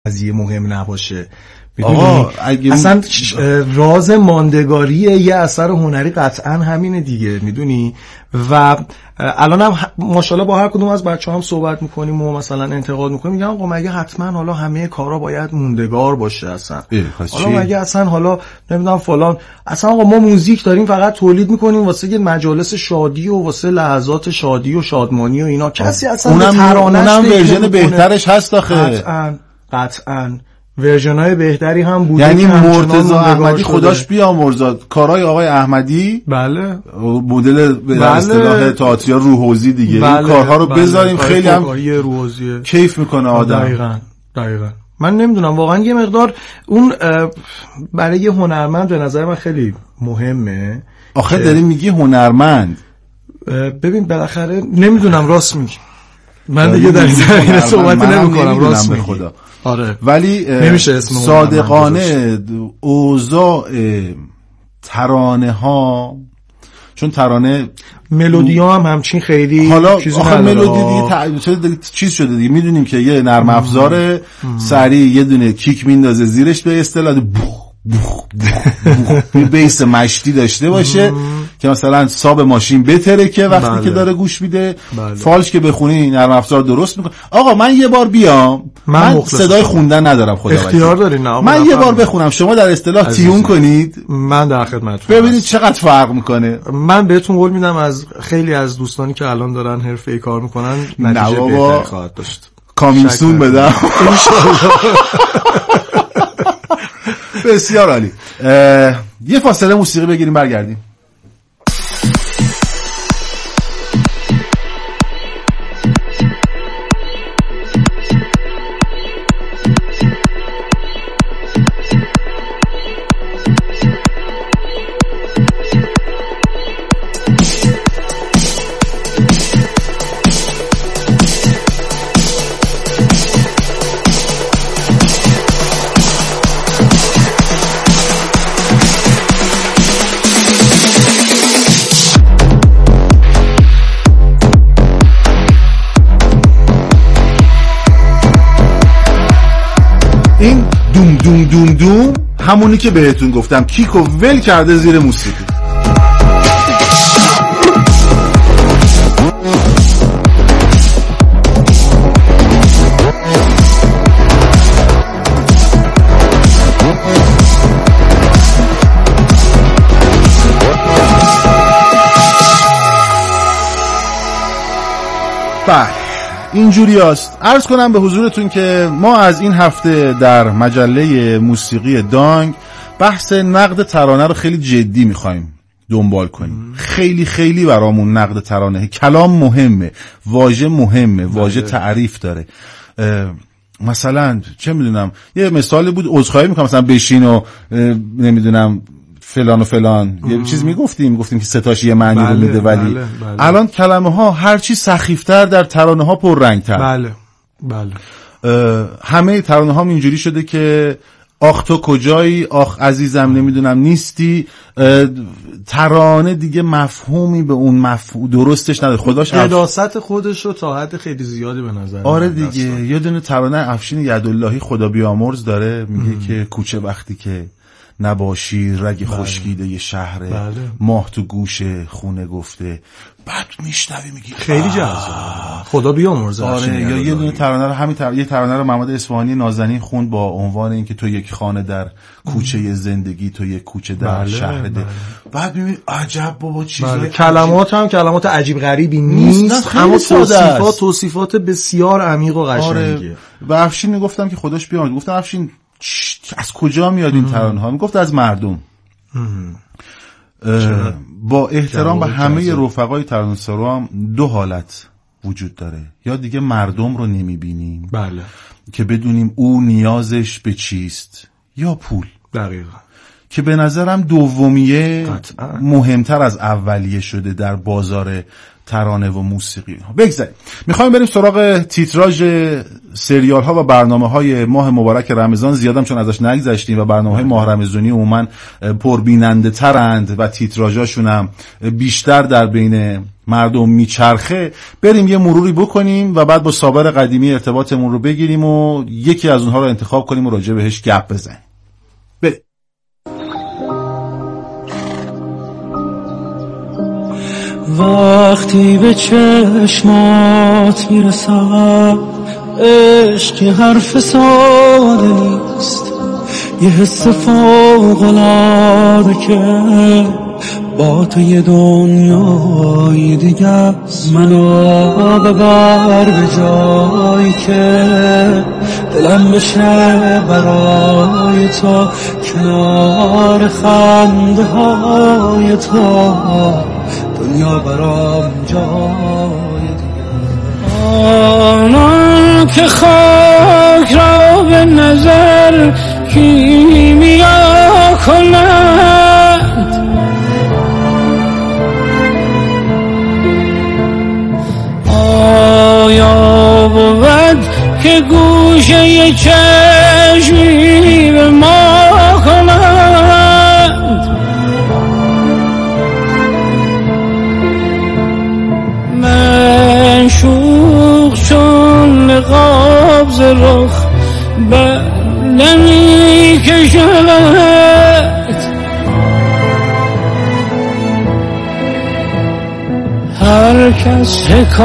قضیه مهم نباشه. اصلا راز ماندگاری یه اثر هنری قطعا همینه دیگه، میدونی. و الان هم ماشاءالله با هر کدوم از بچه‌ها هم صحبت میکنیم و مثلا انتقاد میکنیم، میگم آقا مگه حتما حالا همه کارا باید موندگار باشه؟ اصلا حالا مگه اصلا حالا نمیدونم فلان، اصلا آقا ما موزیک داریم فقط تولید میکنیم واسه یه مجالس شادی و واسه لحظات شادی و شادمانی و اینا. کسی اصلا اونم ورژن بهترش هست آخه. قطعاً ورژن‌های بهتری هم بوده. یعنی مرتضی احمدی خداش بیامرزاد، کارهای آقای احمدی بله مدل به اصطلاح تئاتر روحوزی دیگه، بله. این کارها رو بذاریم خیلی هم کیف میکنه آدم. دقیقاً من نمیدونم واقعا یه مقدار اون برای یه هنرمند به نظر من خیلی مهمه. آخه داری میگی هنرمند، ببین بالاخره نمیدونم راست میگی، من دیگه در این صحبت نمی‌کنم راست میگی خدا. آره ولی صادقانه اوضاع ترانه ها، چون ترانه ملودی ها هم همچین خیلی حالا آخه ملودی دیگه چیز شده دیگه، میدونیم که یه نرم افزار سریع یه دونه کیک میندازه زیرش به اصطلاح بیس مشتی داشته باشه که مثلا ساب ماشین بترکه وقتی که داره گوش میده. فالش که بخونی نرم افزار درست میکنه. آقا من یه بار بیام، من صدای خوندن ندارم خدا اختیار داری نه من یه بار بخونم، شما در اصطلاح تیون کنید، من در خدمتتون، ببینید چقدر فرق میکنه. من بهتون قول میدم از خیلی از دوستانی که الان دارن حرفه‌ای کار میکنن نتیجه بهتری خواهد داشت. کامینسون بدم ان شاءالله. بسیار عالی. یه فاصله موسیقی بگیریم برگردیم. این دوم دوم دوم دوم همونی که بهتون گفتم، کیکو ول کرده زیر موسیقی. اینجوری هست. عرض کنم به حضورتون که ما از این هفته در مجله موسیقی دانگ بحث نقد ترانه رو خیلی جدی میخوایم دنبال کنیم. خیلی خیلی برامون نقد ترانه، کلام مهمه، واژه مهمه، واژه تعریف داره. مثلا چه میدونم یه مثال بود، عذرخواهی میکنم، مثلا بشین و نمیدونم فلان و فلان یه چیز گفتیم که ستاش یه معنی رو میده، ولی الان کلمه ها هرچی سخیفتر در ترانه ها پررنگتر. بله همه ترانه ها اینجوری شده که آخ تو کجایی، آخ عزیزم نمیدونم نیستی. ترانه دیگه مفهومی به اون مفهوم درستش نداره. خداش قداست خودش رو تا حد خیلی زیادی به نظر. آره دیگه. یه دونه ترانه افشین یداللهی خدا بیامرز داره، میگه که کوچه وقتی که نباشی رگ خشکیده یه شهره، ماه تو گوش خونه گفته، بعد میشنوی میگی خیلی جذاب، خدا بیامرزه. آره. یا یه دونه ترانه رو یه ترانه رو محمد اصفهانی نازنین خوند با عنوان اینکه تو یک خانه در کوچه زندگی، تو یک کوچه در شهر ده. بعد میبینی عجب بابا چیزای کلمات هم کلمات عجیب غریبی نیست، اما توصیفات بسیار عمیق و قشنگه. و افشین میگفتم که خداش بیامرزه، گفتم افشین از کجا میاد این ترانه ها؟ میگفت از مردم. با احترام به همه رفقای ترانه‌سرا هم دو حالت وجود داره، یا دیگه مردم رو نمیبینیم که بدونیم او نیازش به چیست، یا پول. دقیقا. که به نظرم دومیه مهمتر از اولیه شده در بازار ترانه و موسیقی. بگذاریم میخوایم بریم سراغ تیتراژ سریال ها و برنامه های ماه مبارک رمضان. زیادم چون ازش نگذشتیم و برنامه های ماه رمضانی عموما پربیننده ترند و تیتراژاشون هم بیشتر در بین مردم میچرخه بریم یه مروری بکنیم و بعد با سابر قدیمی ارتباطمون رو بگیریم و یکی از اونها رو انتخاب کنیم و راجع بهش گپ بزنیم. بریم. وقتی به چشمات میرسم عشق یه حرف ساده نیست، یه حس فوق‌العاده که با تو یه دنیای دیگه است. منو ببر به جایی که دلم بشه برای تو، کنار خنده های تو دنیا برام جای دیگه. آنان که خاک را به نظر کیمیا کنند، آیا بود که گوشه چشمی به ما کنند؟ من شوق چون نقاب ز رخ نمی کشد، هر کس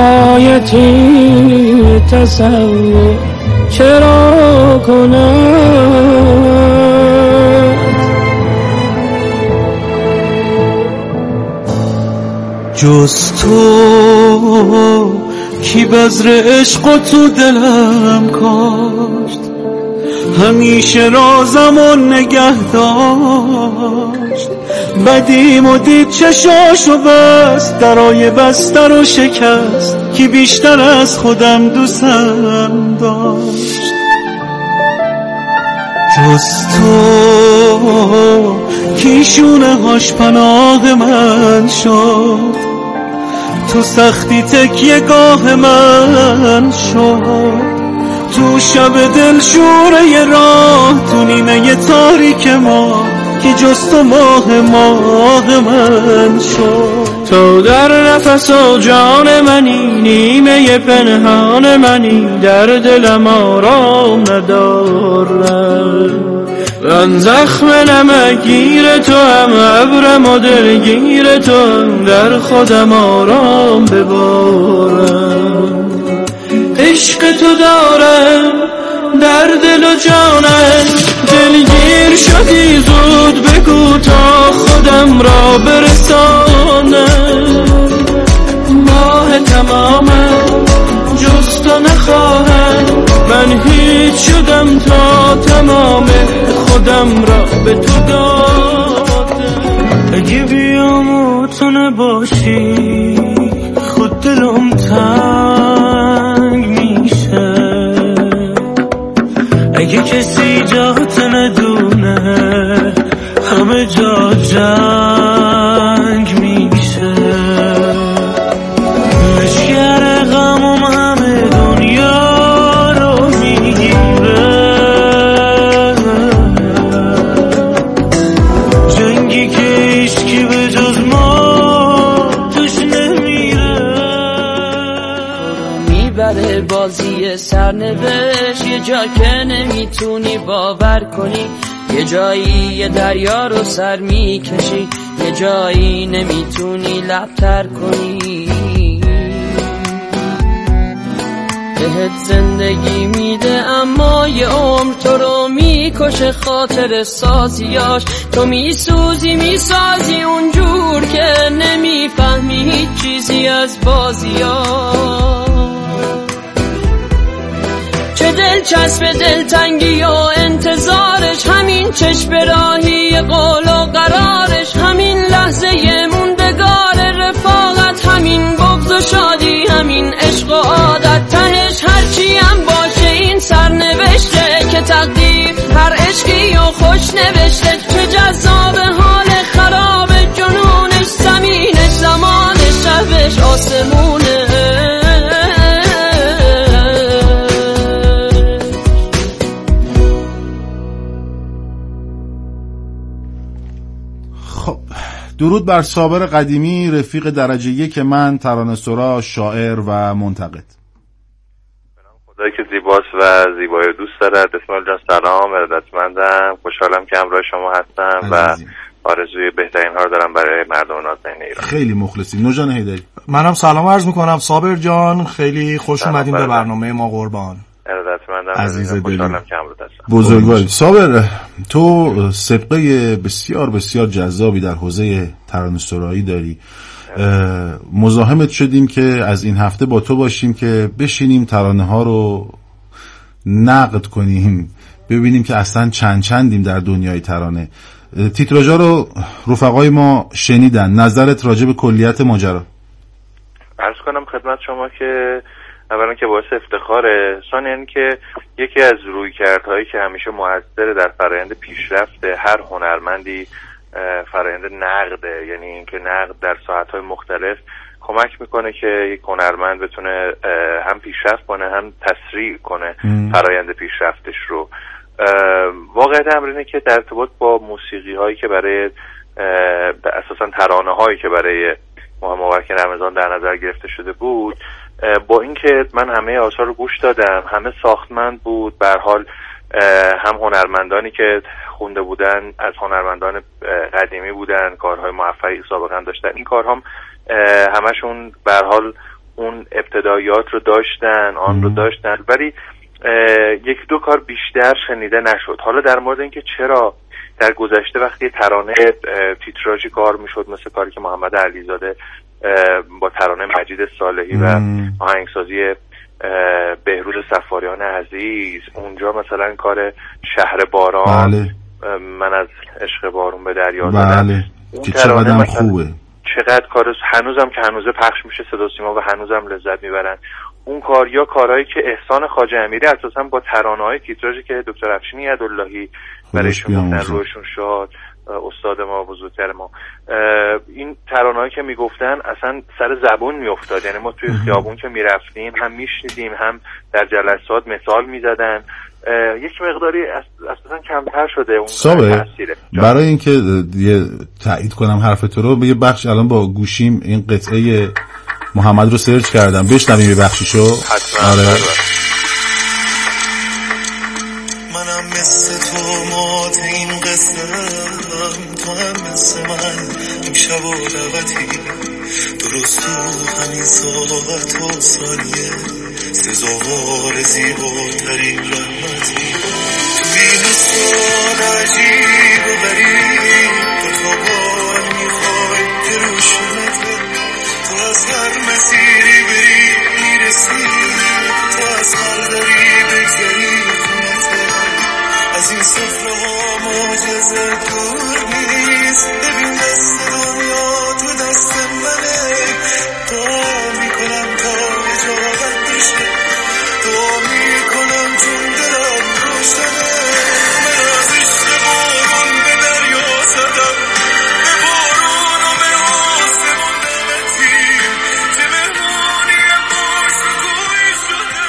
حکایتی تصور چرا کند؟ جز تو کی بذر عشق و تو دلم کاشت، همیشه رازم و نگه داشت، بدیم و دید چشاشو بست، درای بسته رو شکست، کی بیشتر از خودم دوستم داشت. جز تو کی شونه هاش پناه من شد، تو سختی تکیه گاه من شد، تو شب دل شوره راه، تو نیمه تاریک ما کی جز تو ماه من شد. تو در نفس و جان منی، نیمه پنهان منی، در دلم آرام ندارم، من زخم نمکگیر تو هم، ابرم و دلگیر تو هم، در خودم آرام ببارم. عشق تو دارم در دل و جانم، دلگیر شدی زود بگو تا خودم را برسانم. ماه تمامم جز تو نخواهم، من هیچ شدم تا تمام خودم را به تو دادم. اگه بیام و تو نباشی خود دلم تنگ میشه، اگه کسی جات ندونه همه جا جنگ میشه. لشگر غمم همه دنیا رو میگیره، جنگی که هیچکی به جز ما توش نمیره. میبره بازی سرنوشت، یه جا که نمیتونی باور کنی، یه جایی یه دریا رو سر میکشی، یه جایی نمیتونی لبتر کنی. بهت زندگی میده اما یه عمر تو رو میکشه خاطر سازیاش. تو میسازی اونجور که نمیفهمی هیچ چیزی از بازیاش. چه دلچسب دلتنگی و انتظارش، همین چشم راهی قول و قرارش، همین لحظه موندگار رفاقت، همین بغض و شادی، همین عشق و عادت. تهش هرچی هم باشه این سرنوشته که تقدیر هر عشقی و خوش نوشته. چه جذاب حال خراب جنونش، زمینش زمانش شبش آسمونه. درود بر صابر قدیمی، رفیق درجه 1 من، ترانه‌سرا، شاعر و منتقد. خدایی که زیباست و زیبایی دوست دارد. اسماعیل جان سلام، ارادتمندم، خوشحالم که همراه شما هستم و آرزوی بهترین ها رو دارم برای مردم نازنین ایران. خیلی مخلصیم. نوجان حیدری. منم سلام عرض میکنم صابر جان، خیلی خوش اومدین به برنامه ما قربان. ارادتمندم، عزیز دلم، خوشحالم که همراه هستم. بزرگواری. صابر، تو سابقه بسیار بسیار جذابی در حوزه ترانه‌سرایی داری. مزاحمت شدیم که از این هفته با تو باشیم که بشینیم ترانه ها رو نقد کنیم، ببینیم که اصلا چندیم در دنیای ترانه. تیتراژا رو رفقای ما شنیدن، نظرت راجع به کلیت ماجرا؟ عرض کنم خدمت شما که اولا که باعث افتخاره، ثانیاً که یکی از رویکردهایی که همیشه موثر در فرآیند پیشرفت هر هنرمندی فرآیند نقده، یعنی اینکه نقد در ساعت‌های مختلف کمک میکنه که یک هنرمند بتونه هم پیشرفت کنه هم تسریع کنه فرآیند پیشرفتش رو. واقعیت امر اینه که در ارتباط با موسیقی هایی که برای اساساً ترانه هایی که برای ماه مبارک رمضان در نظر گرفته شده بود، با اینکه من همه آثار رو گوش دادم، همه ساختمند بود، به هر حال هم هنرمندانی که خونده بودن از هنرمندان قدیمی بودن، کارهای موفقی سابقا داشتن، این کارها همشون به هر حال اون ابتدایات رو داشتن، آن رو داشتن، ولی یک دو کار بیشتر شنیده نشد. حالا در مورد اینکه چرا در گذشته وقتی ترانه تیتراژی کار میشد، مثل کاری که محمد علیزاده با ترانه مجید صالحی و آهنگسازی بهروز صفاریان عزیز، اونجا مثلا کار شهر باران، بله. من از عشق بارون به دریا دادم، بله. اون که ترانه چقدر خوبه، چقدر کار هنوزم که هنوزه پخش میشه صدا سیما و هنوزم لذت میبرن. اون کار یا کارهایی که احسان خواجه امیری اساسا با ترانه‌های تیتراژی که دکتر افشین یداللهی برایشون گفتن، روشون شاد، استاد ما، بزرگتر ما، این ترانه‌هایی که میگفتن اصلا سر زبون میافتاد، یعنی ما توی خیابون که میرفتیم هم میشنیدیم هم در جلسات مثال میزدن. یک مقداری اساسا کمتر شده اون تاثیره. برای اینکه تایید کنم حرف تو رو، به یه بخش الان با گوشیم این قطعه محمد رو سرچ کردم، بشنویم یه بخشیشو. آره. منم مثل تو مات این قصه‌ام، تو هم مثل من این شب و دعوتی، درست تو همین ساعت و ثانیه سزاوار زیباترین رحمتی، توی این سال عجیب و غریب تو خوابان میخوای که روشنته، تو از هر مسیری بری میرسی، تو از هر دری بگذری خونته، از این سفره ها معجزه دور نیست، ببین دست دنیا تو دست منه، دعا میکنم تا اجابت بشه، دعا میکنم چون دلم روشنه، من از عشق بارون به دریا زدم، به بارون و به آسمون دلتیم، که مهمونی باشگوهی شده.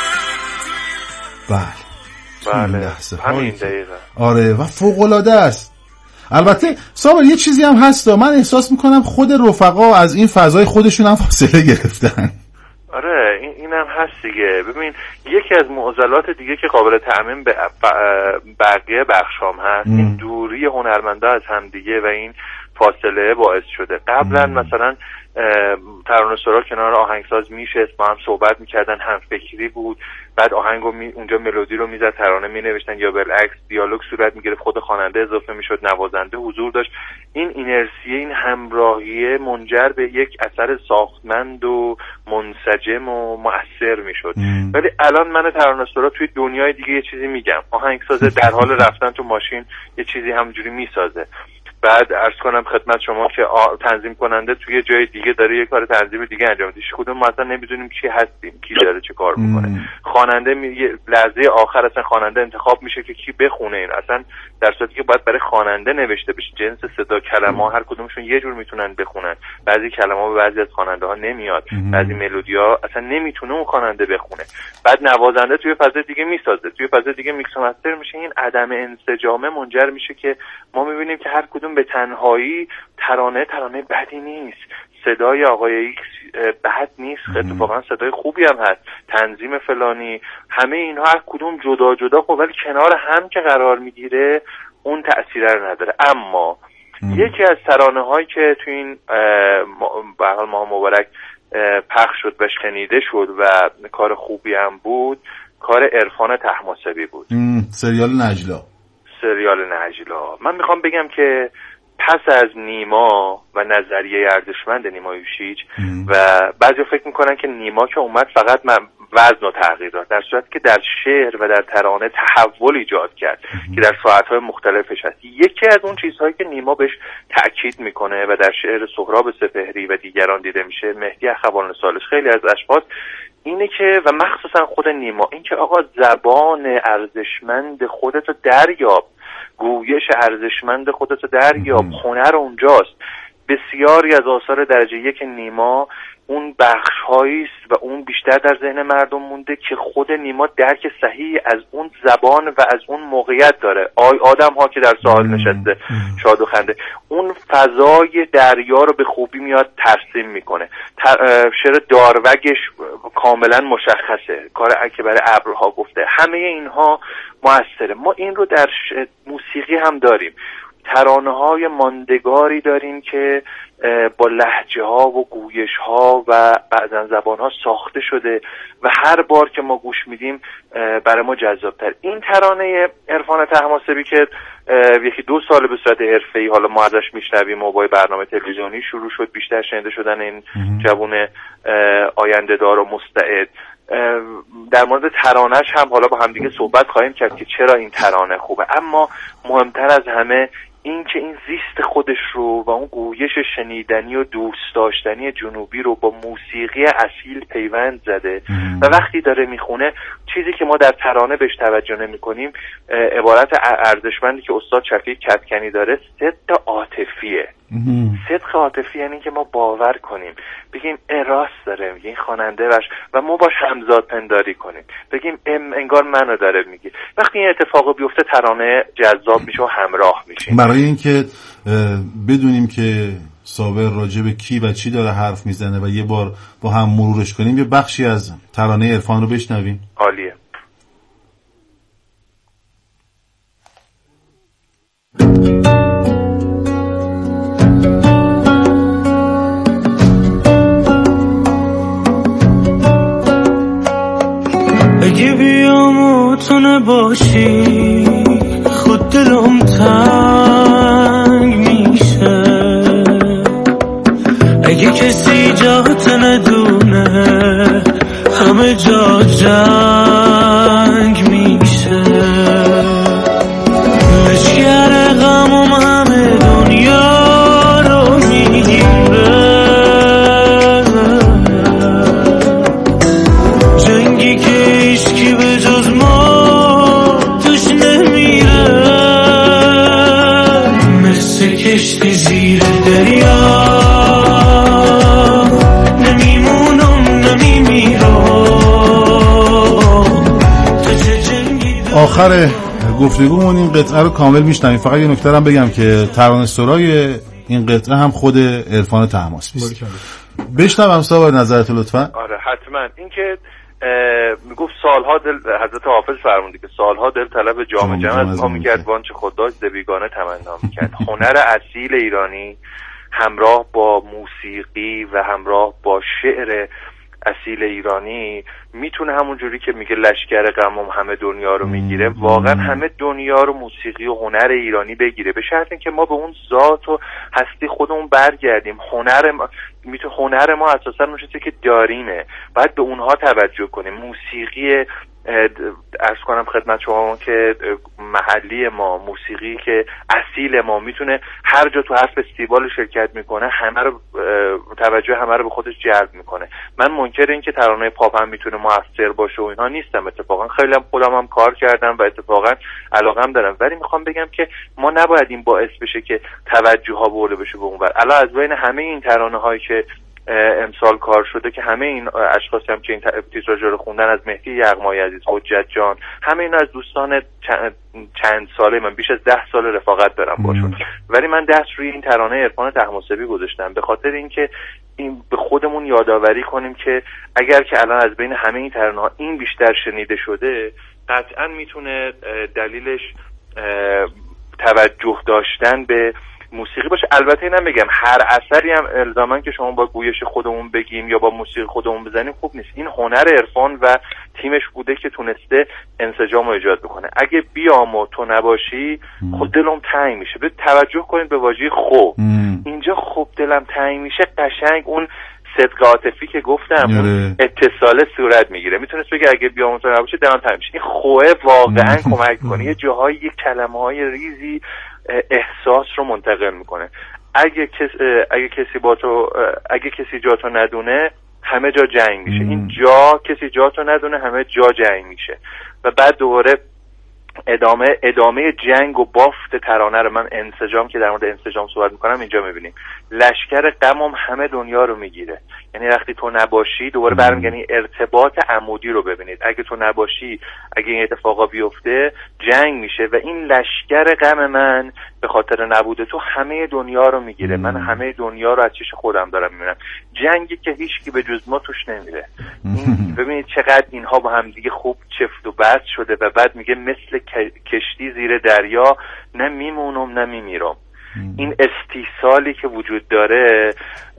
بله، همین دقیقه. آره و فوق‌العاده است. البته صابر یه چیزی هم هست، من احساس میکنم خود رفقا از این فضای خودشون هم فاصله گرفتن. آره اینم هست دیگه. ببین یکی از معضلات دیگه که قابل تعمیم به بقیه بخشام هست، این دوری هنرمندا از همدیگه و این فاصله باعث شده. قبلا مثلا ترانه‌سرا کنار آهنگساز میشست، با هم صحبت میکردن، هم فکری بود، بعد آهنگو اونجا ملودی رو میزد، ترانه مینوشتن، یا بالعکس دیالوگ صورت میگرفت، خود خواننده اضافه میشد، نوازنده حضور داشت. این اینرسیه، این همراهیه منجر به یک اثر ساختمند و منسجم و مؤثر میشد. ولی الان من ترانه‌سرا توی دنیای دیگه یه چیزی میگم، آهنگساز در حال رفتن تو ماشین یه چیزی همجوری میسازه، بعد عرض کنم خدمت شما که تنظیم کننده توی جای دیگه داره یه کار تنظیم دیگه انجام میده، کدوم مثلا نمیدونیم کی هستیم، کی داره چه کار میکنه. خواننده لحظه آخر اصلا خواننده انتخاب میشه که کی بخونه این، اصلا در صورتی که باید برای خواننده نوشته بشه. جنس صدا، کلمه هر کدومشون یه جور میتونن بخونن، بعضی کلمه‌ها به بعضی از خواننده ها نمیاد، بعضی ملودی‌ها اصلا نمیتونه اون خواننده بخونه. بعد نوازنده توی فضای دیگه میسازه، توی فضای دیگه میکس و مستر میشه. این عدم انسجامه منجر میشه که ما میبینیم که هر کدوم به تنهایی ترانه بدی نیست، صدای آقای ایکس بد نیست، اتفاقا صدای خوبی هم هست، تنظیم فلانی، همه اینها هر کدوم جدا جدا خب ولی کنار هم که قرار میگیره اون تأثیر رو نداره. اما یکی از ترانه هایی که تو این به حال ماه مبارک پخش شد و شنیده شد و کار خوبی هم بود، کار عرفان طهماسبی بود، سریال نجلا. من میخوام بگم که پس از نیما و نظریه ارزشمند نیما یوشیج و بعضی فکر میکنن که نیما که اومد فقط وزن و تغییر داد، در صورتی که در شعر و در ترانه تحول ایجاد کرد که در ساعتهای مختلفش هست. یکی از اون چیزهایی که نیما بهش تأکید میکنه و در شعر سهراب سپهری و دیگران دیده میشه، مهدی اخوان سالش، خیلی از اشخاص، اینه که و مخصوصا خود نیما، این که آقا زبان ارزشمند خودتو دریاب، گویش ارزشمند خودتو دریاب، هنر اونجاست. بسیاری از آثار درجه یک نیما اون بخش‌هایی است و اون بیشتر در ذهن مردم مونده که خود نیما درک صحیحی از اون زبان و از اون موقعیت داره. آدم‌ها که در ساحل نشسته شاد و خنده، اون فضای دریا رو به خوبی میاد ترسیم میکنه. شعر داروگش کاملا مشخصه، کار که برای ابرها گفته، همه اینها موثره. ما این رو در موسیقی هم داریم، ترانه‌های ماندگاری داریم که با لهجه ها و گویش ها و بعضن زبان ها ساخته شده و هر بار که ما گوش میدیم برای ما جذابتر. این ترانه عرفان طهماسبی که 1-2 سال به صورت حرفه‌ای حالا ما ازش میشنویم و با برنامه تلویزیونی شروع شد بیشتر شنیده شدن این جوون آینده دار و مستعد، در مورد ترانهش هم حالا با همدیگه صحبت خواهیم کرد که چرا این ترانه خوبه. اما مهمتر از همه این که این زیست خودش رو و اون گویش شنیدنی و دوست داشتنی جنوبی رو با موسیقی اصیل پیوند زده و وقتی داره میخونه چیزی که ما در ترانه بهش توجه نمی کنیم، عبارت ارزشمندی که استاد شفیق کدکنی داره، صدق عاطفیه. صدق عاطفی یعنی که ما باور کنیم، بگیم راست داره میگه این خواننده و ما باش همزاد پنداری کنیم، بگیم انگار منو داره میگه. وقتی این اتفاق بیفته ترانه جذاب میشه و همراه میشه. برای اینکه بدونیم که صابر راجع به کی و چی داره حرف میزنه و یه بار با هم مرورش کنیم، یه بخشی از ترانه عرفان رو بشنویم. عالیه. اگه بیام و تو نباشی خود دلم تنگ میشه، اگه کسی جات ندونه همه جا جنگ میشه، لشگر غمم همه دنیا رو میگیره، جنگی که هیچکی به جز ما توش نمیره، مثل کشتی زیر دریا آخر گفتگومون این قطعه رو کامل میشنویم. فقط یه نکته هم بگم که ترانه سرای این قطعه هم خود عرفان طهماسبی است. بشنوم صاحب نظرت لطفا. آره حتما. این که میگفت سالها دل، حضرت حافظ فرموده که سالها دل طلب جام جم از ما میکرد، وانچه خود داشت ز بیگانه تمنا میکرد. هنر اصیل ایرانی همراه با موسیقی و همراه با شعر اصیل ایرانی میتونه همون جوری که میگه لشکر غمم همه دنیا رو میگیره، واقعا همه دنیا رو موسیقی و هنر ایرانی بگیره، به شرط اینکه ما به اون ذات و هستی خودمون برگردیم. هنر ما اساسا اون چیزی که داریمه، باید به اونها توجه کنیم. موسیقی عرض کنم خدمت شما که محلی ما، موسیقی که اصیل ما میتونه هر جا تو حسب استیبال شرکت میکنه همه رو توجه همه رو به خودش جلب میکنه. من منکر این که ترانه پاپ هم میتونه موثر باشه و اینها نیستم، اتفاقا خیلی هم خودم هم کار کردم و اتفاقا علاقم دارم، ولی میخوام بگم که ما نباید این باعث بشه که توجه ها برده بشه به اونور. الان از بین همه این ترانه هایی که امسال کار شده که همه این اشخاصی هم که این تیتراژ رو خوندن، از مهدی یغمایی عزیز، حجت جان، همه اینا از دوستان چند ساله من، بیش از 10 سال رفاقت دارم باشون، ولی من دست روی این ترانه عرفان طهماسبی گذاشتم به خاطر اینکه این به خودمون یادآوری کنیم که اگر که الان از بین همه این ترانه‌ها این بیشتر شنیده شده، قطعا میتونه دلیلش توجه داشتن به موسیقی باشه. البته اینم بگم هر اثری هم الزاما که شما با گویش خودمون بگیم یا با موسیقی خودمون بزنیم خوب نیست. این هنر عرفان و تیمش بوده که تونسته انسجام رو ایجاد بکنه. اگه بیام و تو نباشی خود دلم تنگ میشه. به توجه کنید به واژه خو. اینجا خب دلم تنگ میشه، قشنگ اون صدق عاطفی که گفتم اتصال صورت میگیره. میتونست بگه اگه بیام تو نباشی دلم تنگ میشه. این خوه واقعا کمک کنه. یه جاهای یک کلمه‌های ریزی احساس رو منتقل میکنه. اگه کسی جا تو ندونه همه جا جنگ میشه. این جا کسی جا تو ندونه همه جا جنگ میشه. و بعد دوباره ادامه جنگ و بافت ترانه رو من انسجام که در مورد انسجام صحبت میکنم اینجا میبینیم. لشکر غمم همه دنیا رو میگیره. یعنی وقتی تو نباشی دوباره برمیگردی ارتباط عمودی رو ببینید. اگه تو نباشی، اگه این اتفاقا بیفته جنگ میشه و این لشکر غم من به خاطر نبوده تو همه دنیا رو میگیره. من همه دنیا رو از چش خودم دارم میبینم. جنگی که هیچکی به جز ما توش نمیره. ببینید چقدر اینها با هم دیگه خوب چفت و بست شده و بعد میگه مثل کشتی زیر دریا نه میمونم نه میمیرم. این استیصالی که وجود داره،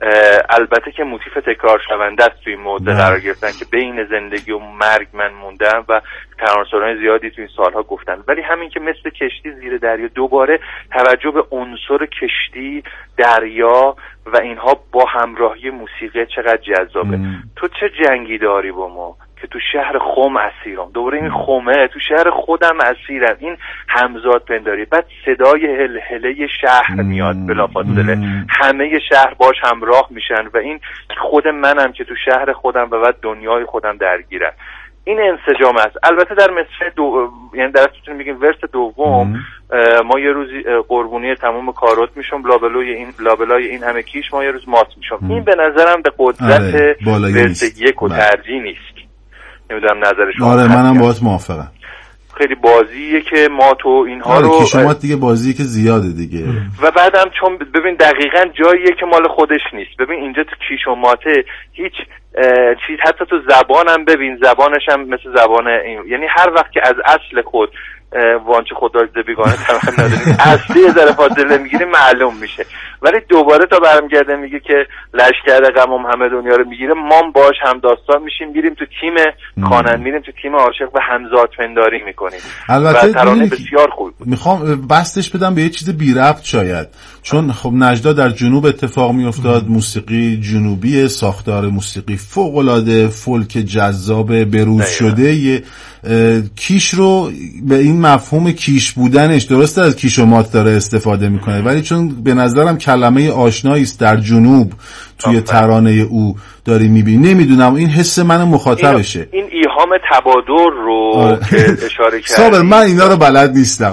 البته که موتیف تکرار شونده است توی موضوع قرار گرفتن که بین زندگی و مرگ من موندم و ترانه‌سرای زیادی توی این سالها گفتن، ولی همین که مثل کشتی زیر دریا، دوباره توجه به عنصر کشتی، دریا و اینها با همراهی موسیقی چقدر جذابه. تو چه جنگی داری با ما که تو شهر خم اسیرم؟ دوباره این خمه، تو شهر خودم اسیرم. این همزاد پنداری. بعد صدای هلهله شهر میاد بلافاصله، همه شهر باش همراه میشن و این خود منم که تو شهر خودم و بعد دنیای خودم درگیرم. این انسجام است. البته در مصرع یعنی در اصل میگیم ورس دوم ما یه روزی قربونی تمام کارات میشم، لابلای این همه کیش ما یه روز مات میشم. این به نظرم به قدرت ورس یک و ترجیح نیست. نمیدونم نظر شما. آره منم باهات موافقم. خیلی بازیه که ما تو اینها رو شما دیگه بازیه که زیاده دیگه. و بعدم چون ببین دقیقاً جاییه که مال خودش نیست. ببین اینجا تو کیش و ماته هیچ چیز، حتی تو زبانم ببین، زبانش هم مثل زبان این، یعنی هر وقت که از اصل خود وانچه خود داشته بیگانه تمام نداریم اصلی ذره فاصله میگیره معلوم میشه. ولی دوباره تا برمیگرده میگه که لشکر غمم همه دنیا رو میگیره، ما باش هم داستان میشیم، میریم تو تیم خواننده، میریم تو تیم عاشق و همزاد پنداری میکنیم. البته ترانه بسیار خوب بود. میخوام بستش بدم به یه چیز بی ربط شاید، چون خب نجدا در جنوب اتفاق میافتاد، موسیقی جنوبی، ساختار موسیقی فوق العاده فولک جذاب بروز شده. کیش رو به این مفهوم کیش بودنش، درسته از کیش و مات داره استفاده میکنه، ولی چون به نظرم کلمه آشنایی است در جنوب توی ترانه او داری میبینی، نمیدونم این حس من مخاطبشه. این ایهام تبادر رو که اشاره کردی. صابر من اینا رو بلد نیستم.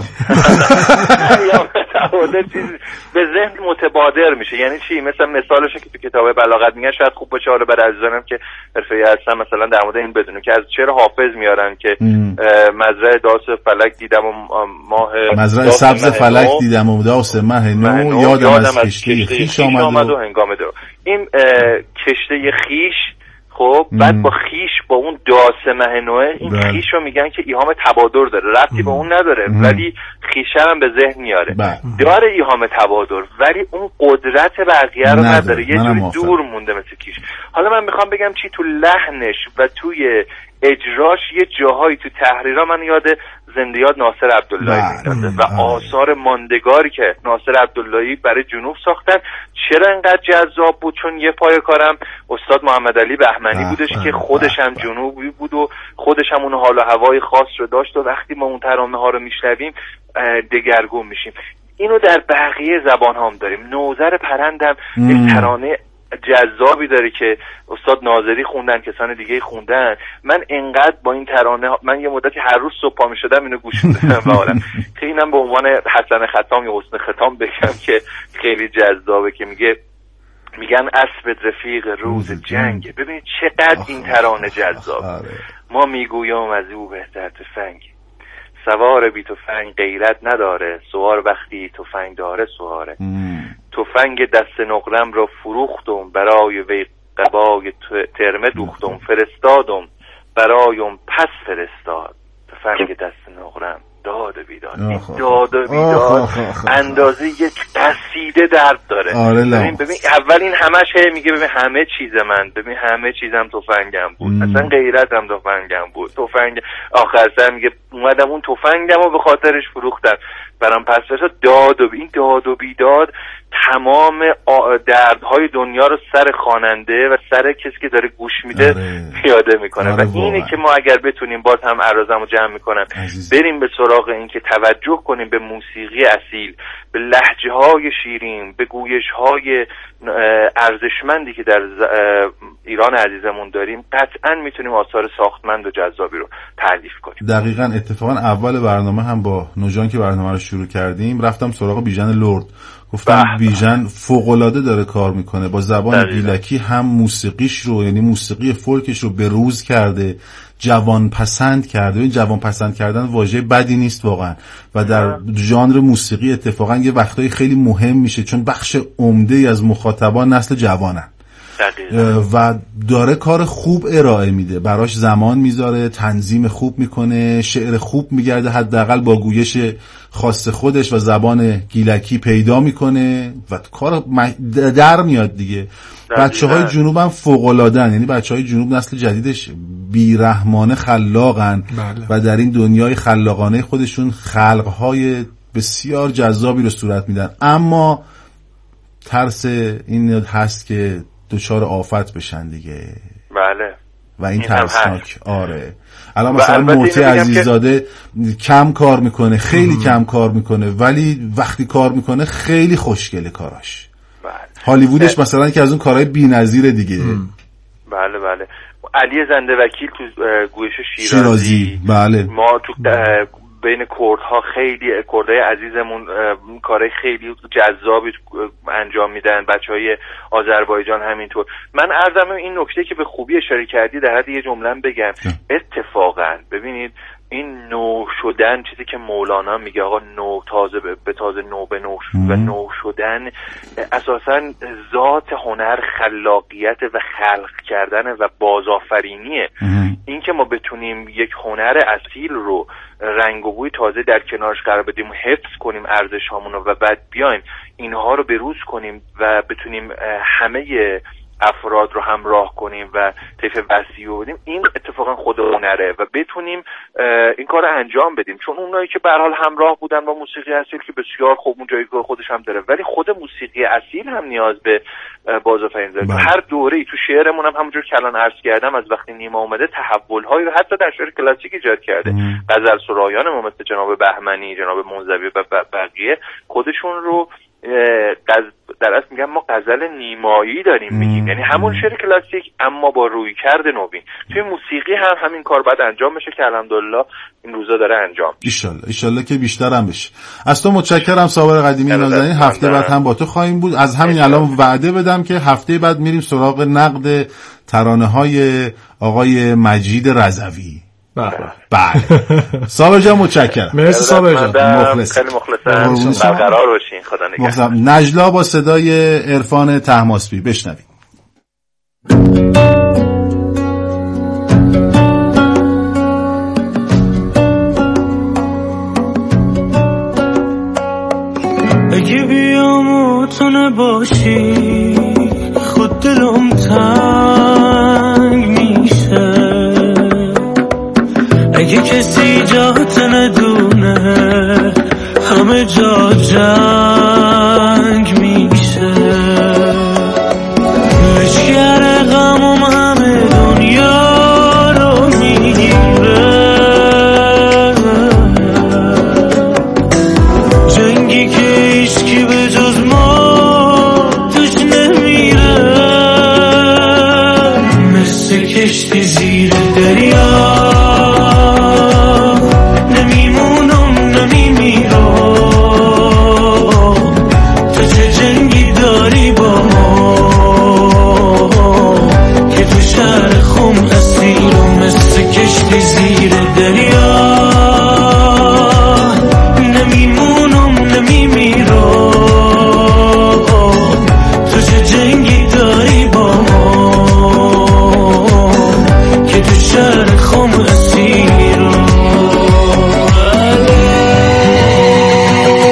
ایهام تبادر چیز به ذهن متبادر میشه. یعنی چی؟ مثالشه که تو کتاب بلاغت میگن، شاید خوب باشه حالا برای عزیزانم که حرفه‌ای هستن مثلا در مورد این بدونه که از شعر حافظ میارن که مزرعه داس فلک دیدم و ماه مزرعه سبز فلک دیدم و داس مه نو، یادم از کشتی خیش آمد و هنگام دو. این کشتی خیش، خب بعد با خیش با اون داس مه نوه، این خیش رو میگن که ایهام تبادر داره، ربطی به اون نداره ولی خیشه هم به ذهن میاره. داره ایهام تبادر ولی اون قدرت بقیه رو نداره، یه جوری دور مونده مثل کیش. حالا من میخوام بگم چی، تو لحنش و توی اجراش یه جاهایی تو تحریرها من یاد زنده یاد ناصر عبداللهی میندازه و آثار ماندگاری که ناصر عبداللهی برای جنوب ساختن. چرا اینقدر جذاب بود؟ چون یه پای کارم استاد محمد علی بهمنی بودش که خودش هم جنوبی بود و خودش هم اون حال و هوای خاص رو داشت و وقتی ما اون ترانه ها رو میشنویم دگرگون میشیم. اینو در بقیه زبان هم داریم. نوذر پرندم یک ترانه جذابی داره که استاد ناظری خوندن، کسان دیگه خوندن. من انقدر با این ترانه من یه مدتی هر روز صبح پا میشدم اینو گوش میدادم و خیلی اینم به عنوان حسن ختام یا حسن ختام بگم که خیلی جذابه که میگه میگن اسب رفیق روز جنگ. ببینید چقدر این ترانه جذاب. ما میگویم از او بهتر تفنگ، سوار بی تفنگ غیرت نداره، سوار وقتی تفنگ داره سواره. تفنگ دست نقرم را فروختم، برای وی قبای ترمه دوختم. فرستادم برایم پس فرستاد، تفنگ دست نقرم داد و بیداد. این داد و بیداد اندازه یک قصیده درد داره. ببین اول این همش میگه ببین همه چیز من، ببین همه چیزم تفنگم بود، اصلا غیرتم تفنگم بود، تفنگ آخر سر میگه اومدم اون تفنگمو به خاطرش فروختم برام پس فرستاد. این داد و بیداد تمام دردهای دنیا رو سر خواننده و سر کسی که داره گوش میده پیاده میکنه. و اینه که ما اگر بتونیم باز هم عرضمو جمع میکنم بریم به سراغ این که توجه کنیم به موسیقی اصیل، به لهجه های شیرین، به گویش های ارزشمندی که در ایران عزیزمون داریم، قطعا میتونیم آثار ساختمند و جذابی رو تألیف کنیم. دقیقاً. اتفاقا اول برنامه هم با نوجان که برنامه رو شروع کردیم رفتم سراغ بیژن لرد، گفتم بیژن فوق‌العاده داره کار میکنه با زبان گیلکی، هم موسیقیش رو یعنی موسیقی فولکش رو بروز کرده، جوان پسند کرده. این جوان پسند کردن واژه بدی نیست واقعا و در ژانر موسیقی اتفاقا یه وقتایی خیلی مهم میشه چون بخش عمده‌ای از مخاطبان نسل جوانن و داره کار خوب ارائه میده، براش زمان میذاره، تنظیم خوب میکنه، شعر خوب میگرده، حداقل با گویش خاص خودش و زبان گیلکی پیدا میکنه و کار در میاد دیگه. بچه‌های جنوب هم فوق‌العاده‌ان، یعنی بچه‌های جنوب نسل جدیدش بیرحمانه خلاقن و در این دنیای خلاقانه خودشون خلق‌های بسیار جذابی رو صورت میدن، اما ترس این هست که دچار آفت بشن دیگه. بله و این ترسناک. آره الان مثلا موتی عزیزاده کم کار میکنه، خیلی کم کار میکنه، ولی وقتی کار میکنه خیلی خوشگله کاراش. بله. هالیوودش مثلا که از اون کارهای بی‌نظیره دیگه. بله بله. علی زنده وکیل تو گویش شیرازی. بله. ما تو بین کردها خیلی کردهای عزیزمون کارهای خیلی جذابی انجام میدن، بچهای آذربایجان همینطور. من عرضم این نکته که به خوبی اشاره کردی در حد یه جمله بگم، اتفاقا ببینید این نو شدن، چیزی که مولانا میگه آقا نو تازه به تازه نو به نو و نو شدن، اساسا ذات هنر خلاقیت و خلق کردن و بازآفرینیه. این که ما بتونیم یک هنر اصیل رو رنگ و بوی تازه در کنارش قرار بدیم، حفظ کنیم ارزش‌هامون رو و بعد بیایم اینها رو بروز کنیم و بتونیم همه افراد رو همراه کنیم و طیف وسیع رو بدیم، این اتفاقا خود هنره و بتونیم این کار رو انجام بدیم. چون اونایی که به هر حال همراه بودن با موسیقی اصیل که بسیار خوب اون جایگاه خودش هم داره، ولی خود موسیقی اصیل هم نیاز به بازآفرینی داره. هر دوره‌ای تو شعرمون هم همونجور که الان عرض کردم از وقتی نیما اومده تحول‌هایی رو حتی در شعر کلاسیک ایجاد کرده. غزل سرایان ما مثل جناب بهمنی، جناب منزوی و بقیه خودشون رو در اصل میگم ما غزل نیمایی داریم میگیم، یعنی همون شعر کلاسیک اما با رویکرد نوین. توی موسیقی هم همین کار باید انجام بشه که الحمدلله این روزا داره انجام. ایشالله که بیشتر هم بشه. از تو متشکرم صابر قدیمی نازنین. هفته بعد هم با تو خواهیم بود. از همین الان وعده بدم که هفته بعد میریم سراغ نقد ترانه‌های آقای مجید رضوی. بله. صابر جان متشکرم. مرسی صابر جان. مخلص. خیلی مخلصم. برقرار باشین. خدا نگهدار. نجلا با صدای عرفان طهماسبی بشنوید. اگه بیام و تو نباشی خود دلم تنگ میشه، اگه کسی جات ندونه همه جا